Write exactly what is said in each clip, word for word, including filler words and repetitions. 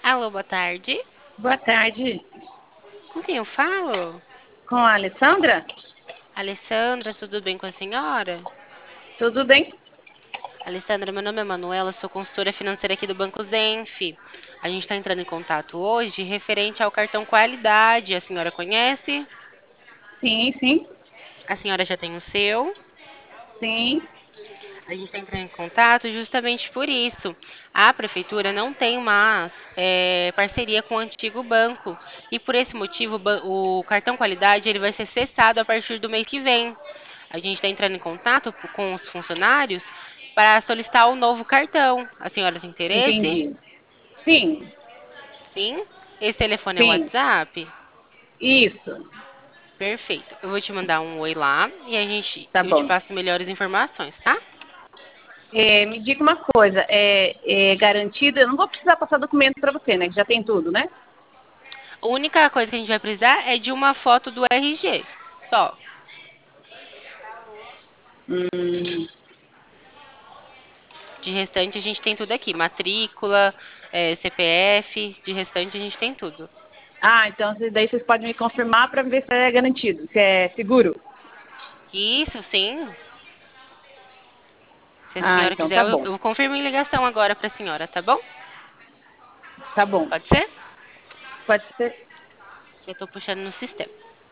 Alô, boa tarde. Boa tarde. Com quem eu falo? Com a Alessandra? Alessandra, tudo bem com a senhora? Tudo bem? Alessandra, meu nome é Manuela, sou consultora financeira aqui do Banco Zenf. A gente está entrando em contato hoje referente ao cartão Qualidade. A senhora conhece? Sim, sim, A senhora já tem o seu? sim. A gente está entrando em contato justamente por isso. A prefeitura não tem mais é, parceria com o antigo banco e por esse motivo o ban- o cartão qualidade ele vai ser cessado a partir do mês que vem. A gente está entrando em contato p- com os funcionários para solicitar o novo cartão. A senhora tem interesse? Entendi. Sim, Sim? Esse telefone é o sim. WhatsApp? Isso. Perfeito. Eu vou te mandar um oi lá e a gente, Tá eu te bom. passo melhores informações, tá? É, me diga uma coisa, é, é garantida? Eu não vou precisar passar documento para você, né? Que já tem tudo, né? A única coisa que a gente vai precisar é de uma foto do R G. Só. Hum. De restante, a gente tem tudo aqui. Matrícula, é, C P F. De restante, a gente tem tudo. Ah, então daí vocês podem me confirmar para ver se é garantido, se é seguro. Isso, sim. Se a Ah, senhora então quiser, tá eu, bom. eu confirmo em ligação agora para a senhora, tá bom? Tá bom. Pode ser? Pode ser. Eu tô puxando no sistema.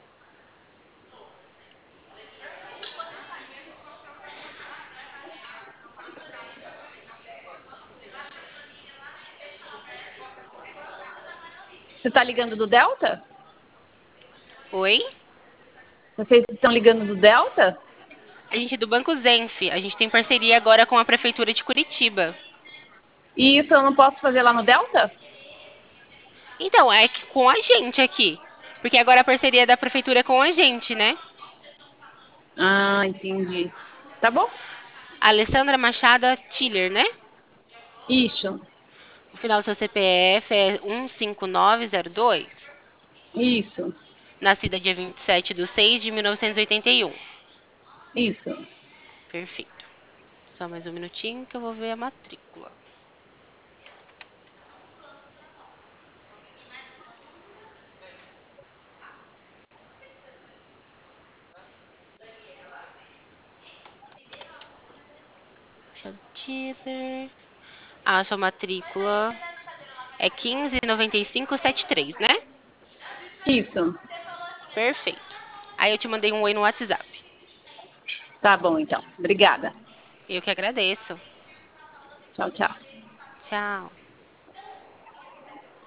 Você está ligando do Delta? Oi? Vocês estão ligando do Delta? A gente é do Banco Zenf. A gente tem parceria agora com a Prefeitura de Curitiba. E isso eu não posso fazer lá no Delta? Então, é que com a gente aqui. Porque agora a parceria é da Prefeitura é com a gente, né? Ah, entendi. Tá bom? Alessandra Machado Tiller, né? Isso, O final do seu C P F é um cinco nove zero dois. isso, Nascida dia vinte e sete de seis de mil novecentos e oitenta e um. isso. Perfeito. Só mais um minutinho que eu vou ver a matrícula. Tiller. A sua matrícula é quinze noventa e cinco setenta e três, né? Isso. Perfeito. Aí eu te mandei um oi no WhatsApp. Tá bom, então. Obrigada. Eu que agradeço. Tchau, tchau. Tchau.